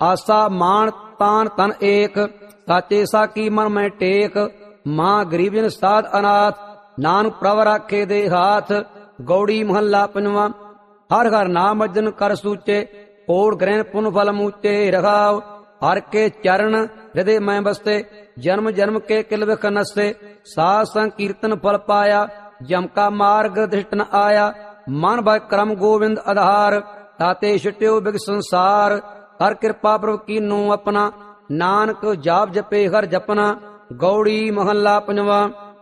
आसा मान तान तन एक, साचे साकी मन में टेक। मां गरीब जन साध अनाथ, नानक प्रभ राखे दे हाथ। गौड़ी महला पंजवा। हर हर नाम अजन कर सूचे, कोड़ ग्रहण पुन फल मूचे रखाव। हर के चरण हृदय में बसते, जन्म जन्म के किल विख नसते। साध संग कीर्तन फल पाया, जम का मार्ग दृष्ट न आया। मन भय क्रम गोविंद आधार, ताते छुट्यो बिग संसार। हर कृपा प्रभु कीनो अपना, नानक जाप जपे हर जपना। गौड़ी महला पंजवा।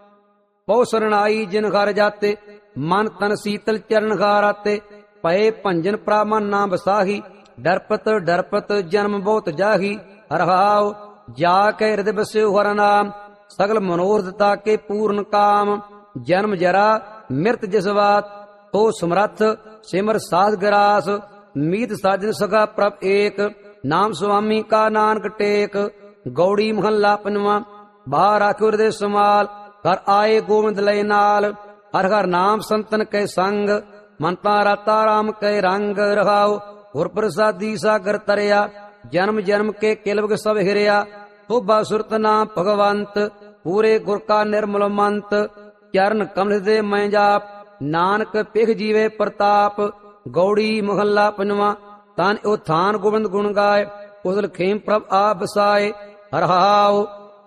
पौ शरणाई जिन घर जाते, मन तन शीतल चरण घर आते। पए भंजन प्रामन ना बसाही, डरपत डरपत जन्म बहुत जाही। हरहाव जाके हृदय बस्यो हर नाम, सगल मनोरथता के पूर्ण काम। जन्म जरा मृत जिसवात, तो समर्थ सिमर साध ग्रास। मीत साजन सगा प्रभ एक, नाम स्वामी का नानक टेक। गौड़ी महला पंजवा। बाहर आखो हृदय समाल, घर आए गोविंद लय नाल। हर हर नाम संतन के संग, मनता राता राम के रंग रहाओ। गुर प्रसादी सागर तरया, जन्म जन्म के किलवग सब हिरया। शोभा सुरत नाम भगवंत, पूरे गुर का निर्मल मंत। चरण कमल हृदय मैं जाप, नानक पिख जीवे प्रताप। गौड़ी महला पंजवा। तान उत्थान गोविंद गुण गाय, कुशल खेम प्रभ आप बसाए। हरहाओ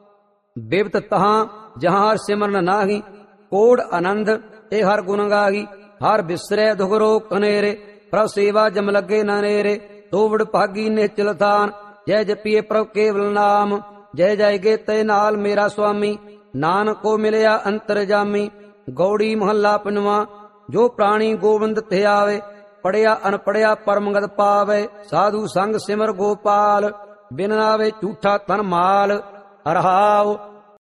बेबत तहां जहां हर सिमरन नाही, कोड आनंद ए हर गुण गाही। हर बिसरे दुख रोग कनेरे, प्रभ सेवा जम लगे ननेरे। तोवड़ भागी निश्चल थान, जय जपिए प्रभ केवल नाम। जय जय गे तय नाल मेरा स्वामी, नानक को मिलया अंतरजामी। गौड़ी महला पंजवा। जो प्राणी गोविंद ते आवे, पढ़िया अनपढ़िया परमगत पावे। साधु संग सिमर गोपाल, बिन नावे झूठा तन माल। हरहाव